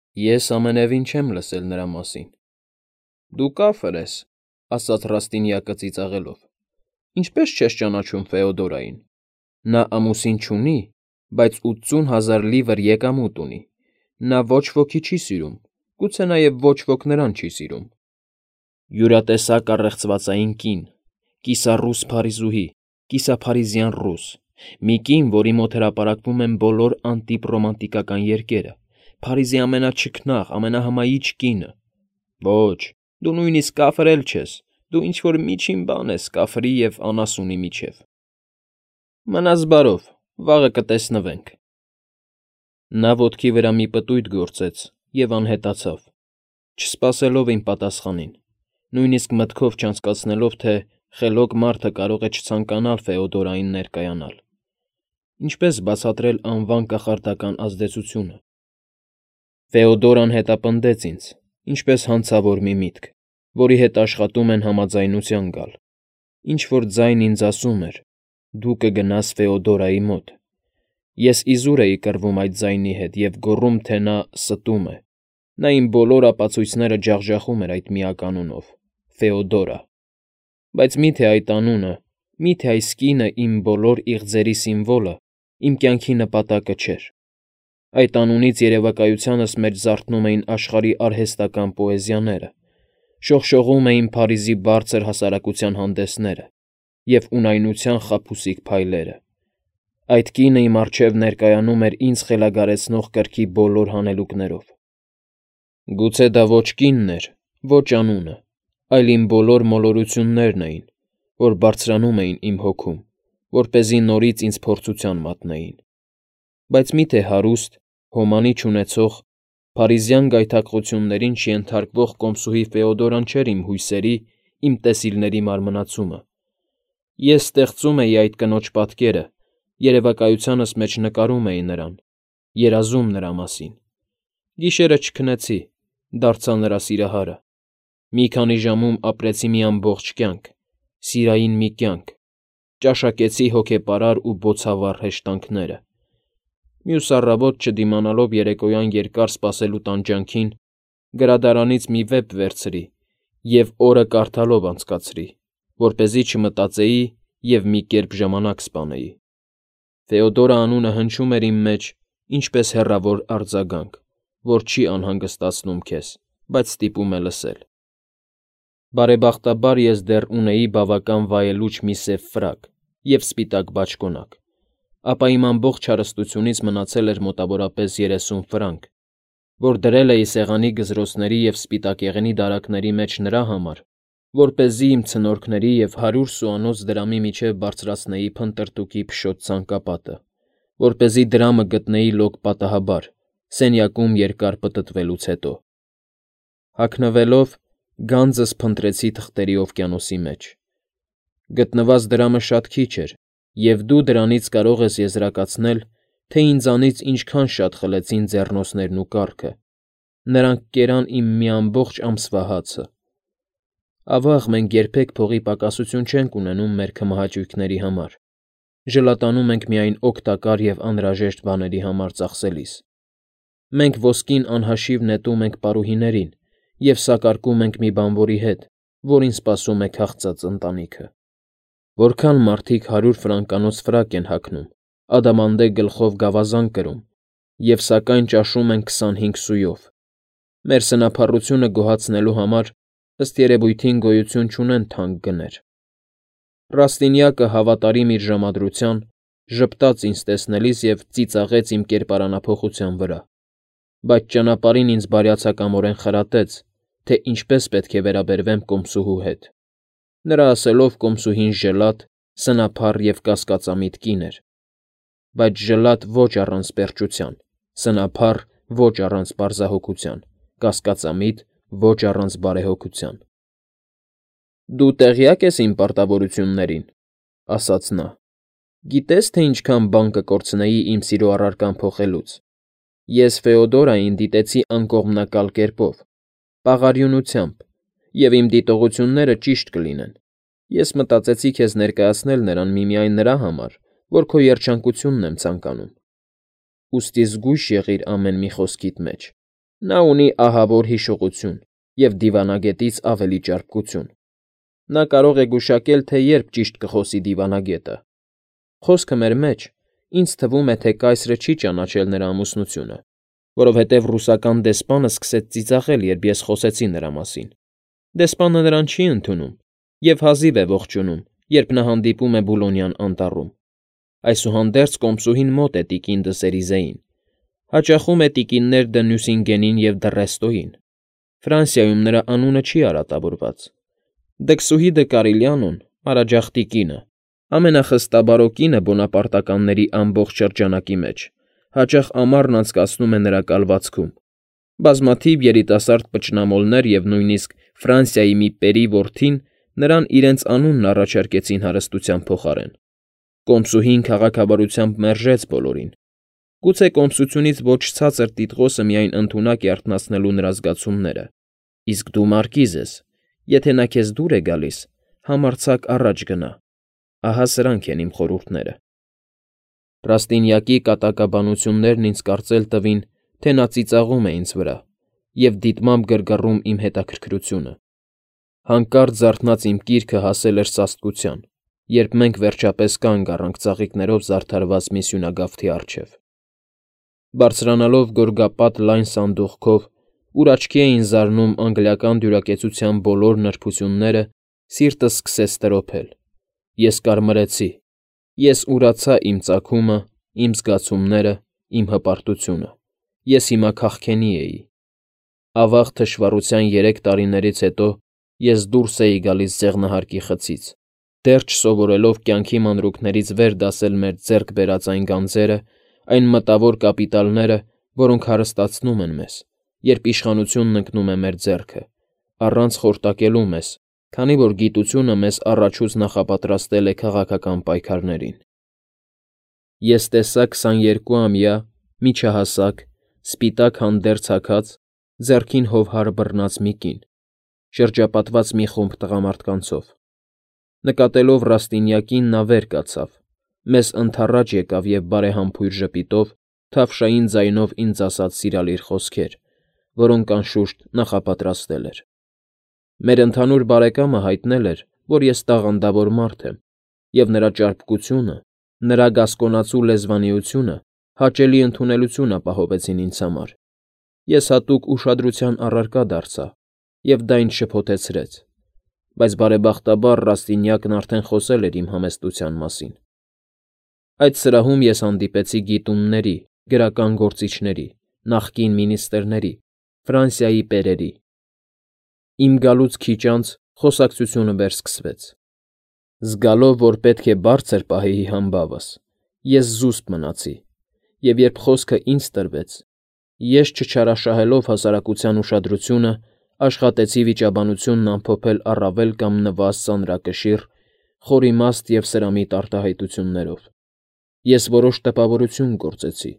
Ես ամենևին չեմ լսել նրա մասին։ Դու կաֆր ես, ասաց Ռաստինյակը ծիծաղելով։ Ինչպես չես ճանաչում Ֆեոդորային։ Նա ամուսին չունի, բայց 80,000 լիվր եկամուտ ունի։ Նա ոչ ոքի չի սիրում, գուցե նաև ոչ ոք նրան չի սիրում։ Յուրատեսակ առեղծվածային կին, կիսառուս փարիզուհի, կիսափարիզյան ռուս, մի կին, որի մոտ հրապարակվում են բոլոր անտիպ ռոմանտիկական երգերը, Փարիզի ամենաչքնաղ, ամենահմայիչ կինը։ Ոչ, դու նույնիսկ կաֆր էլ չես, դու ինչ-որ միջին բան ես կաֆրի և անասունի միջև։ Մնաս բարով, վաղը կտեսնվենք։ Նա ոտքի վրա մի պտույտ գործեց և անհետացավ, չսպասելով իմ պատասխանին, նույնիսկ մտքով չանցկացնելով, թե խելոք մարդը կարող է չցանկանալ Ֆեոդորային ներկայանալ։ Ինչպես բացատրել անվան կախարդական ազդեցությունը։ Ֆեոդորան հետապնդեց ինձ, ինչպես հանցավոր մի միտք, որի հետ աշխատում են համաձայնության գալ։ Ինչ-որ ձայն ինձ ասում էր. «Դու կգնաս Ֆեոդորայի մոտ»։ Ես իզուր էի կռվում այդ ձայնի հետ և գոռում, թե նա ստում է։ Նա իմ բոլոր ապացույցները ջախջախում էր այդ միակ անունով՝ Ֆեոդորա։ Բայց մի՞թե այդ անունը, մի՞թե այս կինը իմ բոլոր իղձերի սիմվոլը, իմ կյանքի նպատակը չէր։ Այդ անունից երևակայությանս մեջ զարթնում էին աշխարհի արհեստական պոեզիաները, շողշողում էին Փարիզի բարձր հասարակության հանդեսները և ունայնության խաբուսիկ փայլերը։ Այդ կինը իմ առջև ներկայանում էր ինձ խելագարեցնող կրքի բոլոր հանելուկներով։ Գուցե դա ոչ կինն էր, ոչ անունը, այլ իմ բոլոր մոլորություններն էին, որ բարձրանում էին իմ հոգում, որպեսզի նորից ինձ փորձության մատնեին։ Բայց մի՞թե հարուստ, հոմանի չունեցող, փարիզյան գայթակղություններին չենթարկվող կոմսուհի Ֆեոդորան չէր իմ հույսերի, իմ տեսիլների մարմնացումը։ Ես ստեղծում էի այդ կնոջ պատկերը, երևակայությանս մեջ նկարում էի նրան, երազում նրա մասին։ Գիշերը չքնեցի, դարձա նրա սիրահարը։ Մի քանի ժամում ապրեցի մի ամբողջ կյանք, սիրային մի կյանք, ճաշակեցի հոգեպարար ու բոցավառ հեշտանքները։ Մյուս առավոտ, չդիմանալով երեկոյան երկար սպասելու տանջանքին, գրադարանից մի վեպ վերցրի և օրը կարդալով անցկացրի, որպեսզի չմտածեի և մի կերպ ժամանակ սպանեի։ Ֆեոդորա անունը հնչում էր իմ մեջ, ինչպես հեռավոր արձագանք, որ չի անհանգստացնում քեզ, բայց ստիպում է լսել։ Բարեբախտաբար ես դեռ ունեի բավական վայելուչ մի սև ֆրակ և սպիտակ բաճկոնակ, ապա իմ ամբողջ հարստությունից մնացել էր մոտավորապես 30 ֆրանկ, որ դրել էի սեղանի գզրոցների և սպիտակեղենի դարակների մեջ նրա համար, որպեսզի իմ ցնորքների և 100 սուանոց դրամի միջև բարձրացնեի փնտրտուքի փշոտ ցանկապատը, որպեսզի դրամը գտնեի լոկ պատահաբար, սենյակում երկար պտտվելուց հետո։ Հագնվելով, գանձս փնտրեցի թղթերի օվկիանոսի մեջ։ Գտնված դրամը շատ քիչ էր, և դու դրանից կարող ես եզրակացնել, թե ինձանից ինչքան շատ խլեցին ձեռնոցներն ու կառքը։ Նրանք կերան իմ մի ամբողջ ամսվա հացը։ Ավաղ, մենք երբեք փողի պակասություն չենք ունենում մեր քմահաճույքների համար։ Ժլատանում ենք միայն օգտակար և անհրաժեշտ բաների համար ծախսելիս։ Մենք ոսկին անհաշիվ նետում ենք պարուհիներին և սակարկում ենք մի բանվորի հետ, որին սպասում է քաղցած ընտանիքը։ Որքան մարդիկ 100 ֆրանկանոց ֆրակ են հագնում, ադամանդե գլխով գավազան կրում և սակայն ճաշում են 25 սույով։ Մեր սնափառությունը գոհացնելու համար, ըստ երևույթին, գոյություն չունեն թանկ գներ։ Ռաստինյակը հավատարիմ իր ժամադրության, ժպտաց ինձ տեսնելիս և ծիծաղեց իմ կերպարանափոխության վրա, բայց ճանապարհին ինձ բարյացակամորեն խրատեց, թե ինչպես պետք է վերաբերվեմ կոմսուհու հետ։ Նրա ասելով կոմսուհին ժլատ, սնափառ և կասկածամիտ կին էր, բայց ժլատ ոչ առանց պերճության, սնափառ ոչ առանց պարզահոգության, կասկածամիտ ոչ առանց բարեհոգության։ «Դու տեղյակ ես իմ պարտավորություններին,֊ ասաց նա,֊ գիտես, թե ինչքան բան կկորցնեի իմ սիրո առարկան փոխելուց։ Ես Ֆեոդորային դիտեցի անկողմնակալ կերպով, պաղարյունությամբ, և իմ դիտողությունները ճիշտ կլինեն։ Ես մտածեցի քեզ ներկայացնել նրան միմիայն նրա համար, որ քո երջանկությունն եմ ցանկանում։ Ուստի զգույշ եղիր ամեն մի խոսքիդ մեջ, Նա ունի ահավոր հիշողություն և դիվանագետից ավելի ճարպկություն։ Նա կարող է գուշակել, թե երբ ճիշտ կխոսի դիվանագետը։ Խոսքը մեր մեջ, ինձ թվում է, թե կայսրը չի ճանաչել նրա ամուսնությունը, որովհետև ռուսական դեսպանը սկսեց ծիծաղել, երբ ես խոսեցի նրա մասին։ Դեսպանը նրան չի ընդունում և հազիվ է ողջունում, երբ նա հանդիպում է Բուլոնյան անտառում։ Այսուհանդերձ կոմսուհին մոտ է տիկին դը Սերիզեին, հաճախում է տիկիններ դը Նյուսինգենին և դը Ռեստոյին։ Ֆրանսիայում նրա անունը չի արատավորված։ Դքսուհի դը Կարիլյանոն, Արաջախտի կինը, ամենախստաբարո կինը բոնապարտականների ամբողջ շրջանակի մեջ, հաճախ ամառն անցկացնում է նրա կալվածքում։ Բազմաթիվ երիտասարդ պճնամոլներ և նույնիսկ Ֆրանսիայի մի պերի որդին նրան իրենց անունն առաջարկեցին հարստության փոխարեն։ Կոմսուհին քաղաքավարությամբ մերժեց բոլորին։ Գուցե կոմսությունից ոչ ցածր տիտղոսը միայն ընդունակ է արթնացնելու նրա զգացումները, իսկ դու մարկիզ ես, եթե նա քեզ դուր է գալիս, համարձակ առաջ գնա։ Ահա սրանք են իմ խորհուրդները։ Ռաստինյակի կատակաբանություններն ինձ կարծել տվին, թե նա ծիծաղում է ինձ վրա և դիտմամբ գրգռում իմ հետաքրքրությունը։ Հանկարծ զարթնած իմ կիրքը հասել էր սաստկության, երբ մենք վերջապես կանգ առանք ծաղիկներով զարդարված մի սյունագավթի առջև։ Բարձրանալով գորգապատ լայն սանդուղքով, ուր աչքի էին զարնում անգլիական դյուրակեցության բոլոր նրբությունները, սիրտս սկսեց տրոփել։ Ես կարմրեցի։ Ես ուրացա իմ ծագումը, իմ զգացումները, իմ հպարտությունը։ Ես հիմա քաղքենի էի։ Ավաղ թշվառության 3 տարիներից հետո ես դուրս էի գալիս ձեղնահարկի խցից, դեռ չսովորելով կյանքի մանրուքներից վեր դասել մեր ձեռք բերած այն գանձերը, այն մտավոր կապիտալները, որոնք հարստացնում են մեզ, երբ իշխանությունն ընկնում է մեր ձեռքը, առանց խորտակելու մեզ, քանի որ գիտությունը մեզ առաջուց նախապատրաստել է քաղաքական պայքարներին։ Ես տեսա 22-ամյա, միջահասակ, սպիտակ հանդերձ հագած, ձեռքին հովհար բռնած մի կին, շրջապատված մի խումբ տղամարդկանցով։ Նկատելով Ռաստինյակին, նա վեր կացավ, մեզ ընդառաջ եկավ և բարեհամբույր ժպիտով, թավշային ձայնով ինձ ասաց սիրալիր խոսքեր, որոնք, անշուշտ, նախապատրաստել էր։ Մեր ընդհանուր բարեկամը հայտնել էր, որ ես տաղանդավոր մարդ եմ, և նրա ճարպկությունը, նրա գասկոնացու լեզվանիությունը հաճելի ընդունելություն ապահովեցին ինձ համար։ Ես հատուկ ուշադրության առարկա դարձա, և դա ինձ շփոթեցրեց, բայց բարեբախտաբար Ռաստինյակն արդեն խոսել էր իմ համեստության մասին։ Այդ սրահում ես հանդիպեցի գիտունների, գրական գործիչների, նախկին մինիստրների, Ֆրանսիայի պերերի։ Իմ գալուց քիչ անց խոսակցությունը վերսկսվեց։ Զգալով, որ պետք է բարձր պահեի համբավս, ես զուսպ մնացի, և երբ խոսքը ինձ տրվեց, ես չչարաշահելով հասարակության ուշադրությունը, աշխատեցի վիճաբանությունն ամփոփել առավել կամ նվազ ծանրակշիռ, խորիմաստ և սրամիտ արտահայտություններով։ Ես որոշ տպավորություն գործեցի։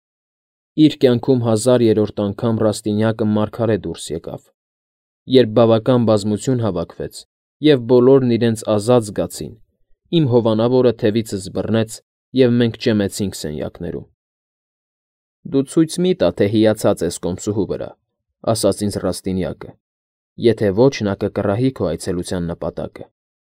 Իր կյանքում 1000-րդ անգամ Ռաստինյակը մարգարե դուրս եկավ։ Երբ բավական բազմություն հավաքվեց, և բոլորն իրենց ազատ զգացին, իմ հովանավորը թևիցս բռնեց, և մենք ճեմեցինք սենյակներում։ Դու ցույց մի տա, թե հիացած ես կոմսուհու վրա, ասաց ինձ Ռաստինյակը, եթե ոչ, նա կկռահի քո այցելության նպատակը։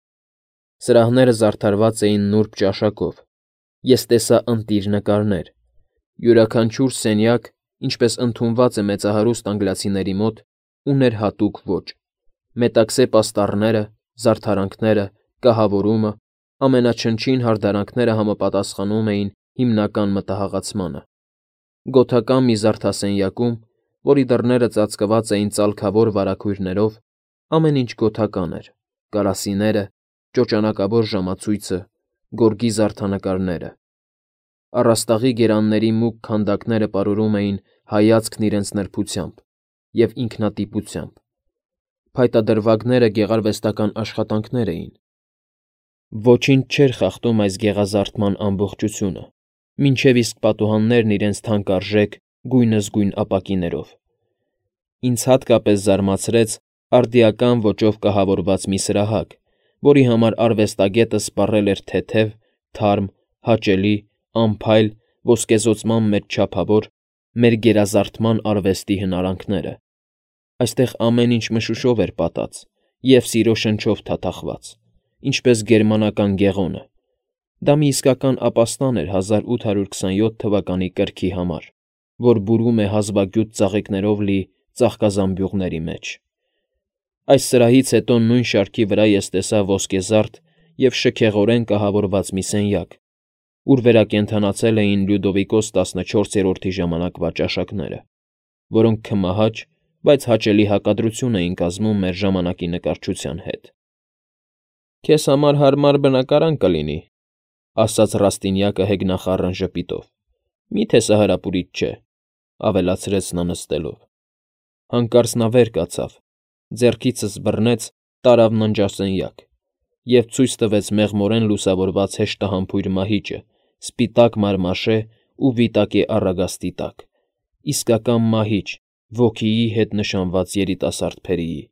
Սրահները զարդարված էին նուրբ ճաշակով։ Ես տեսա ընտիր նկարներ։ Յուրաքանչյուր սենյակ, ինչպես ընդունված է մեծահարուստ անգլիացիների մոտ, ուներ հատուկ ոճ։ Մետաքսե պաստառները, զարդարանքները, կահավորումը, ամենաչնչին հարդարանքները համապատասխանում էին հիմնական մտահաղացմանը։ Գոթական մի զարդասենյակում, որի դռները ծածկված էին ծալքավոր վարագույրներով, ամեն ինչ գոթական էր՝ կարասիները, ճոճանակավոր ժամացույցը, գորգի զարդանկարները։ Առաստաղի գերանների մուգ քանդակները պարուրում էին հայացքն իրենց նրբությամբ և ինքնատիպությամբ։ Փայտադրվագները գեղարվեստական աշխատանքներ էին։ Ոչինչ չէր խախտում այս գեղազարդման ամբողջությունը, մինչև իսկ պատուհաններն իրենց թանկարժեք, գույնզգույն ապակիներով։ Ինձ հատկապես զարմացրեց արդիական ոճով կահավորված մի սրահակ, որի համար արվեստագետը սպառել էր թեթև, թարմ, հաճելի, անփայլ, ոսկեզօծման մեջ չափավոր, մեր գերազարդման արվեստի հնարանքները։ Այստեղ ամեն ինչ մշուշով էր պատած և սիրո շնչով թաթախված, ինչպես գերմանական գեղոնը։ Դա մի իսկական ապաստան էր 1827 թվականի կրքի համար, որ բուրում է հազվագյուտ ծաղիկներով լի ծաղկազամբյուղների մեջ։ Այս սրահից հետո նույն շարքի վրա ես տեսա ոսկեզարդ և շքեղորեն կահավորված մի սենյակ, ուր վերակենդանացել էին Լյուդովիկոս 14-րդի ժամանակվա ճաշակները, որոնք քմահաճ, բայց հաճելի հակադրություն էին կազմում մեր ժամանակի նկարչության հետ։ «Քեզ համար հարմար բնակարան կլինի», ասաց Ռաստինյակը հեգնախառն ժպիտով։ «Մի՞թե սա հրապուրիչ չէ», ավելացրեց նա նստելով։ Հանկարծ նա վեր կացավ, ձեռքիցս բռնեց, տարավ ննջասենյակ և ցույց տվեց մեղմորեն լուսավորված հեշտահամբույր մահիճը, սպիտակ մարմաշե ու վիտակե առագաստի տակ, իսկական մահիճ, ոգիի հետ նշանված երիտասարդ փերիի։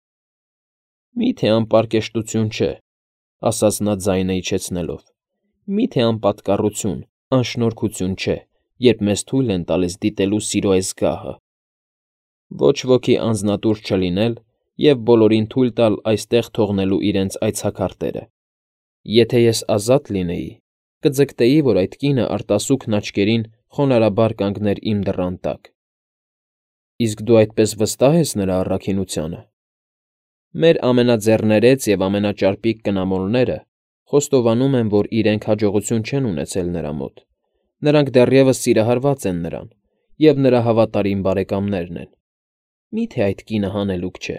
«Մի՞թե անպարկեշտություն չէ», ասաց նա ձայնը իջեցնելով։ «Մի՞թե անպատկառություն, անշնորհքություն չէ, երբ մեզ թույլ են տալիս դիտելու սիրո այս գահը։ Ոչ ոքի անձնատուր չլինել և բոլորին թույլ տալ այստեղ թողնելու իրենց այցեքարտերը։ Եթե ես ազատ լինեի, կձգտեի, որ այդ կինը արտասուքն աչքերին խոնարհաբար կանգներ իմ դռան տակ»։ «Իսկ դու այդպես վստահ ես նրա առաքինությանը»։ «Մեր ամենաձեռներեց և ամենաճարպիկ կնամոլները խոստովանում են, որ իրենք հաջողություն չեն ունեցել նրա մոտ։ Նրանք դեռևս սիրահարված են նրան և նրա հավատարիմ բարեկամներն են։ Մի՞թե այդ կինը հանելուկ չէ»։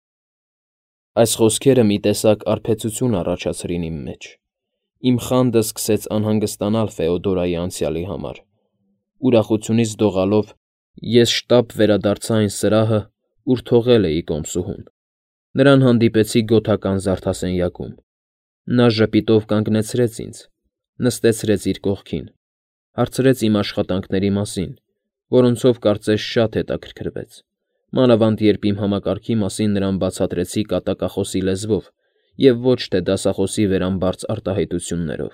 Այս խոսքերը մի տեսակ արբեցություն առաջացրին իմ մեջ։ Իմ խանդը սկսեց անհանգստանալ Ֆեոդորայի անցյալի համար։ Ուրախությունից դողալով ես շտապ վերադարձա այն սրահը, ուր թողել էի կոմսուհուն։ Նրան հանդիպեցի գոթական զարդասենյակում։ Նա ժպիտով կանգնեցրեց ինձ, նստեցրեց իր կողքին, հարցրեց իմ աշխատանքների մասին, որոնցով կարծես շատ հետաքրքրվեց, մանավանդ երբ իմ համակարգի մասին նրան բացատրեցի կատակախոսի լեզվով և ոչ թե դասախոսի վերամբարձ արտահայտություններով։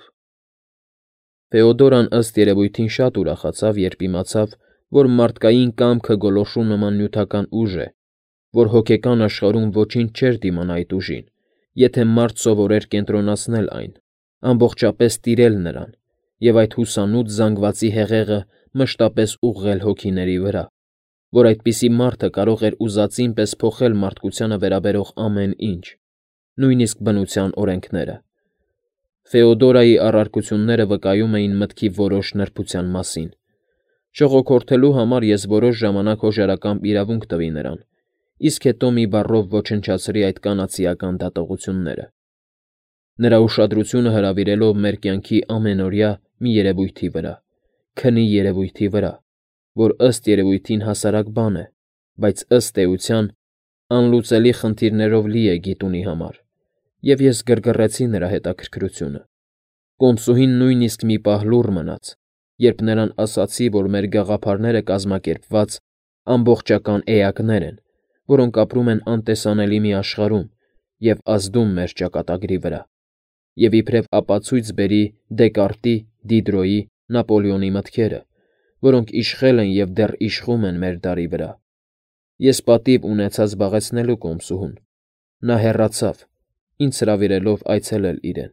Ֆեոդորան ըստ երևույթին շատ ուրախացավ, երբ իմացավ, որ մարդկային կամքը գոլորշու նման նյութական ուժ է, որ հոգեկան աշխարհում ոչինչ չէր դիմանա այդ ուժին, եթե մարդ սովորեր կենտրոնացնել այն, ամբողջապես տիրել նրան և այդ հուսանուց զանգվածի հեղեղը մշտապես ուղղել հոգիների վրա, որ այդպիսի մարդը կարող էր ուզածին պես փոխել մարդկությանը վերաբերող ամեն ինչ, նույնիսկ բնության օրենքները։ Ֆեոդորայի առարկությունները վկայում էին մտքի որոշ նրբության մասին։ Շողոքորթելու համար ես որոշ ժամանակ հոժարակամբ իրավունք տվի նրան, իսկ հետո մի բառով ոչնչացրի այդ կանացիական դատողությունները։ Նրա ուշադրությունը հրավիրելով մեր կյանքի ամենօրյա մի երևույթի վրա, քնի երևույթի վրա, որ ըստ երևույթին հասարակ բան է, բայց ըստ էության անլուծելի խնդիրներով լի է գիտունի համար, և ես գրգռեցի նրա հետաքրքրությունը։ Կոմսուհին նույնիսկ մի պահ լուռ մնաց, երբ նրան ասացի, որ մեր գաղափարները կազմակերպված ամբողջական էակներ են, որոնք ապրում են անտեսանելի մի աշխարհում և ազդում մեր ճակատագրի վրա, և իբրև ապացույց բերի Դեկարտի, Դիդրոյի, Նապոլեոնի մտքերը, որոնք իշխել են և դեռ իշխում են մեր դարի վրա։ Ես պատիվ ունեցա զբաղեցնելու կոմսուհուն։ Նա հեռացավ, ինձ հրավիրելով այցելել իրեն։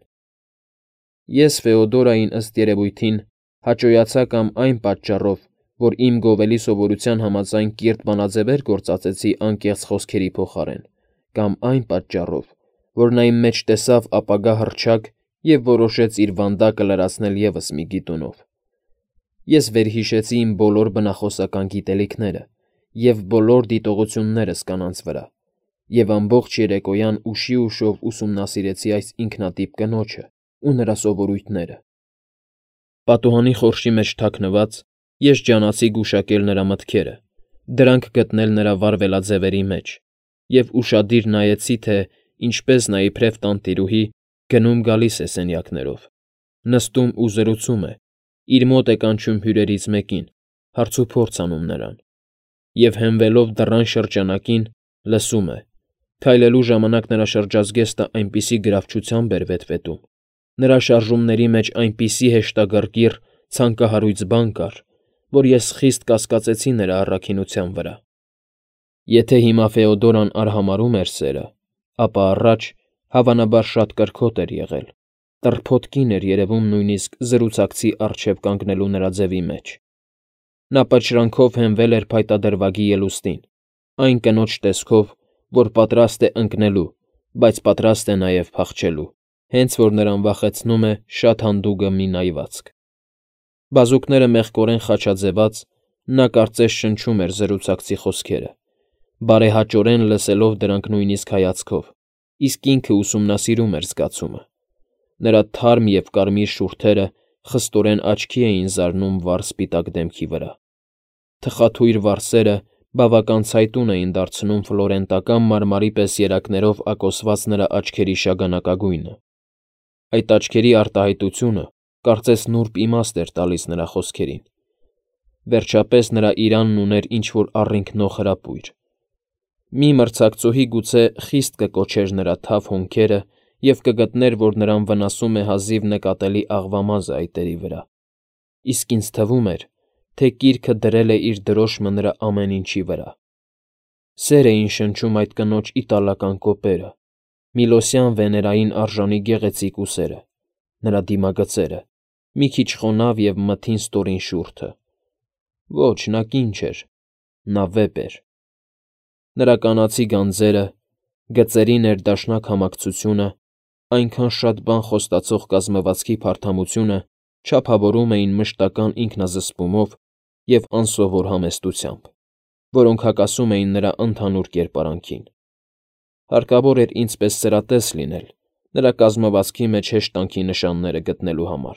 Ես Ֆեոդորային ըստ երևույթին հաճոյացա կամ այն պատճառով, որ իմ գովելի սովորության համաձայն կիրթ բանաձևեր գործածեցի անկեղծ խոսքերի փոխարեն, կամ այն պատճառով, որ նա իմ մեջ տեսավ ապագա հռչակ և որոշեց իր վանդակը լրացնել ևս մի գիտունով։ Ես վերհիշեցի իմ բոլոր բնախոսական գիտելիքները և բոլոր դիտողություններս կանանց վրա, և ամբողջ երեկոյան ուշի ուշով ուսումնասիրեցի այս ինքնատիպ կնոջը ու նրա սովորույթները։ Պատուհանի խորշի մեջ թաքնված՝ ես ջանացի գուշակել նրա մտքերը, դրանք գտնել նրա վարվելաձևերի մեջ և ուշադիր նայեցի, թե ինչպես նա իբրև տանտիրուհի գնում֊գալիս է սենյակներով, նստում ու զրուցում է, իր մոտ է կանչում հյուրերից մեկին, հարցուփորձ անում նրան, և հենվելով դռան շրջանակին լսում է։ Քայլելու ժամանակ նրա շրջազգեստը այնպիսի գրավչությամբ էր վետվետում, նրա շարժումների մեջ այնպիսի հեշտագռկիր, ցանկահարույց բան կար, որ ես խիստ կասկածեցի նրա առաքինության վրա։ Եթե հիմա Ֆեոդորան արհամարհում էր սերը, ապա առաջ հավանաբար շատ կրքոտ էր եղել, տրփոթ կին էր երևում նույնիսկ զրուցակցի առջև կանգնելու նրա ձևի մեջ։ Նա պճրանքով հենվել էր փայտադրվագի ելուստին, այն կնոջ տեսքով, որ պատրաստ է ընկնելու, բայց պատրաստ է նաև փախչելու, հենց որ նրան վախեցնում է շատ հանդուգը մի նայվածք։ Բազուկները մեղկորեն խաչաձևած, նա կարծես շնչում էր զրուցակցի խոսքերը, բարեհաճորեն լսելով դրանք նույնիսկ հայացքով, իսկ ինքը ուսումնասիրում էր զգացումը։ Նրա թարմ և կարմիր շուրթերը խստորեն աչքի էին զարնում վառ սպիտակ դեմքի վրա։ Թխաթույր վարսերը բավական ցայտուն էին դարձնում ֆլորենտական մարմարի պես երակներով ակոսված նրա աչքերի շագանակագույնը։ Այդ աչքերի արտահայտությունը կարծես նուրբ իմաստ էր տալիս նրա խոսքերին։ Վերջապես նրա իրանն ուներ ինչ-որ առինքնող հրապույր։ Մի մրցակցուհի գուցե խիստ կկոչեր նրա թավ հոնքերը և կգտներ, որ նրան վնասում է հազիվ նկատելի աղվամազը այտերի վրա, իսկ ինձ թվում էր, թե կիրքը դրել է իր դրոշմը նրա ամեն ինչի վրա։ Սեր էին շնչում այդ կնոջ իտալական կոպերը, միլոսյան վեներային արժանի գեղեցիկ ուսերը, նրա դիմագծերը, մի քիչ խոնավ և մթին ստորին շուրթը։ Ոչ, նա կին չէր, նա վեպ էր։ Նրա կանացի գանձերը, գծերի ներդաշնակ համակցությունը, այնքան շատ բան խոստացող կազմվածքի փարթամությունը չափավորում էին մշտական ինքնազսպումով և անսովոր համեստությամբ, որոնք հակասում էին նրա ընդհանուր կերպարանքին։ Հարկավոր էր ինձպես սրատես լինել, նրա կազմվածքի մեջ հեշտանքի նշանները գտնելու համար։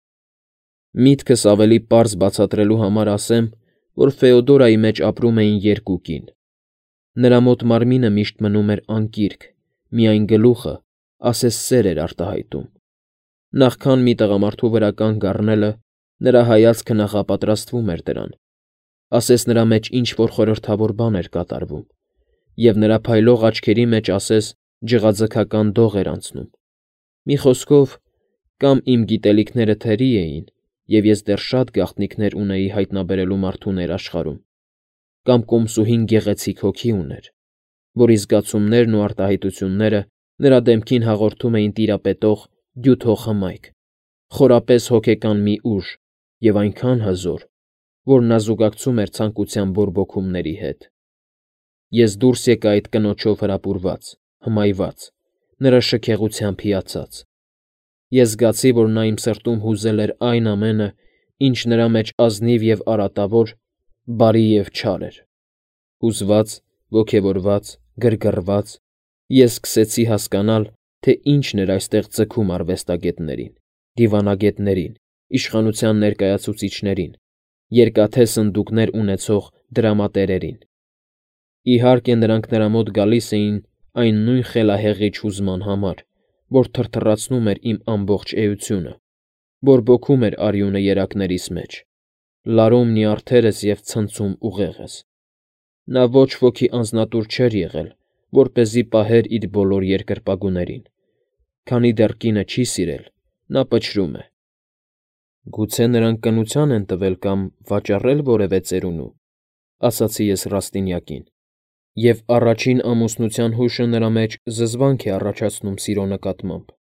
Միտքս ավելի պարզ բացատրելու համար ասեմ, որ Ֆեոդորայի մեջ ապրում էին երկու կին։ Նրա մոտ մարմինը միշտ մնում էր անկիրք, միայն գլուխը ասես սեր էր արտահայտում։ Նախքան մի տղամարդու վրա կանգ առնելը, նրա հայացքը նախապատրաստվում էր դրան, ասես նրա մեջ ինչ-որ խորհրդավոր բան էր կատարվում, և նրա փայլող աչքերի մեջ ասես ջղաձգական դող էր անցնում։ Մի խոսքով, կամ իմ գիտելիքները թերի էին, և ես դեռ շատ գաղտնիքներ ունեի հայտնաբերելու մարդու ներաշխարհում, կամ կոմսուհին գեղեցիկ հոգի ուներ, որի զգացումներն ու արտահայտությունները նրա դեմքին հաղորդում էին տիրապետող դյութող հմայք, խորապես հոգեկան մի ուժ և այնքան հզոր, որ նա զուգակցում էր ցանկության բորբոքումների հետ։ Ես դուրս եկա այդ կնոջով հրապուրված, հմայված, նրա շքեղությամբ հիացած։ Ես զգացի, որ նա իմ սրտում հուզել էր այն ամենը, ինչ նրա մեջ ազնիվ և արատավոր, բարի և չար էր։ Հուզված, ոգևորված, գրգռված, ես սկսեցի հասկանալ, թե ինչն էր այստեղ ձգում արվեստագետներին, դիվանագետներին, իշխանության ներկայացուցիչներին, երկաթե սնդուկներ ունեցող դրամատերերին։ Իհարկե, նրանք նրա մոտ գալիս էին այն նույն խելահեղիչ հուզման համար, որ թրթռացնում էր իմ ամբողջ էությունը, բորբոքում էր արյունը երակներիս մեջ, լարում նյարդերս և ցնցում ուղեղս։ Նա ոչ ոքի անձնատուր չէր եղել, որպեսզի պահեր իր բոլոր երկրպագուներին։ Քանի դեռ կինը չի սիրել, նա պչրում է։ Գուցե նրանք կնության են տվել կամ վաճառել որևէ ծերունու, ասացի ես Ռաստինյակին, և առաջին ամուսնության հուշը նրա մեջ զզվանք է առաջացնում սիրո նկատմամբ։